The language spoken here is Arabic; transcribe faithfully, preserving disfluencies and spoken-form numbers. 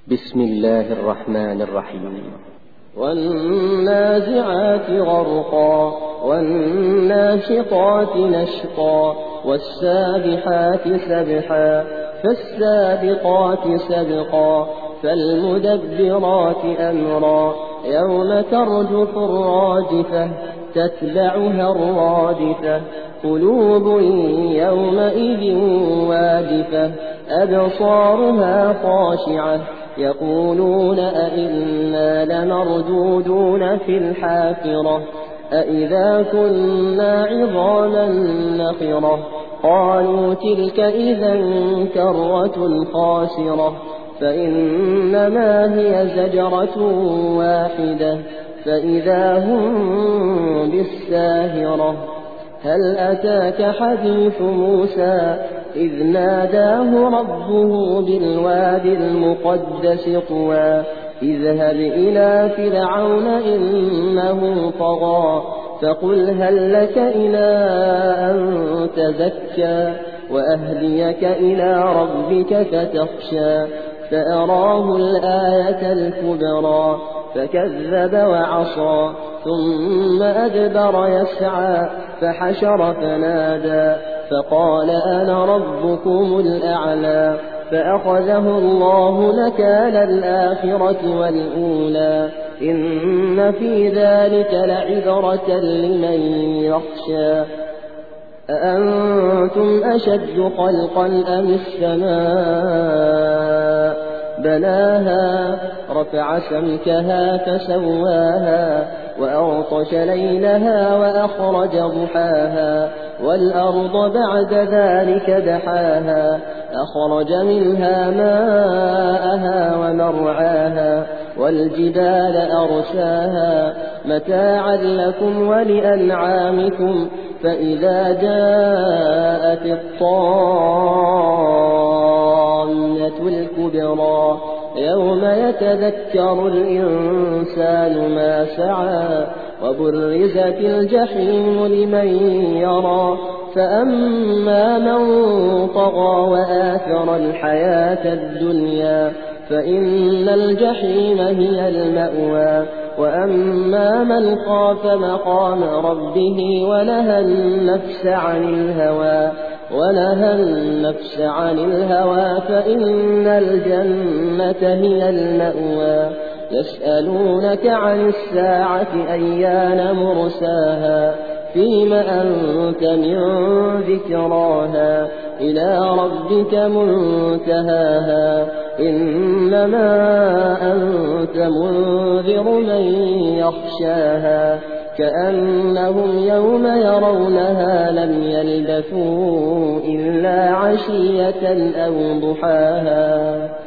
بسم الله الرحمن الرحيم. والنازعات غرقا والناشطات نشطا والسابحات سبحا فالسابقات سبقا فالمدبرات أمرا يوم ترجف الراجفة تتبعها الرادفة قلوب يومئذ واجفة أبصارها خاشعة يقولون أئنا لمردودون في الحافرة أئذا كنا عظاما نخرة قالوا تلك إذا كرة خاسرة فإنما هي زجرة واحدة فإذا هم بالساهرة هل أتاك حديث موسى إذ ناداه ربه بالوادي المقدس طوى اذهب إلى فرعون إنه طغى فقل هل لك إلى أن تزكى وأهديك إلى ربك فتخشى فأراه الآية الكبرى فكذب وعصى ثم أدبر يسعى فحشر فنادى فقال أنا ربكم الأعلى فأخذه الله نكال الآخرة والأولى إن في ذلك لعبرة لمن يخشى أأنتم أشد خلقا أم السماء بناها رفع سمكها فسواها وأغطش ليلها وأخرج ضحاها والأرض بعد ذلك دحاها أخرج منها ماءها ومرعاها والجبال أرساها متاعا لكم ولأنعامكم فإذا جاءت الطامة الكبرى يوم يتذكر الإنسان ما سعى وبرزت الجحيم لمن يرى فأما من طغى وآثر الحياة الدنيا فإن الجحيم هي المأوى وأما من خاف مقام ربه ونهى النفس عن الهوى ونهى النفس عن الهوى فإن الجنة هي المأوى يسألونك عن الساعة أيان مرساها فيم أنت من ذكراها إلى ربك منتهاها إنما أنت منذر من يخشاها كأنهم يوم يرونها لم يلبثوا إلا عشية أو ضحاها.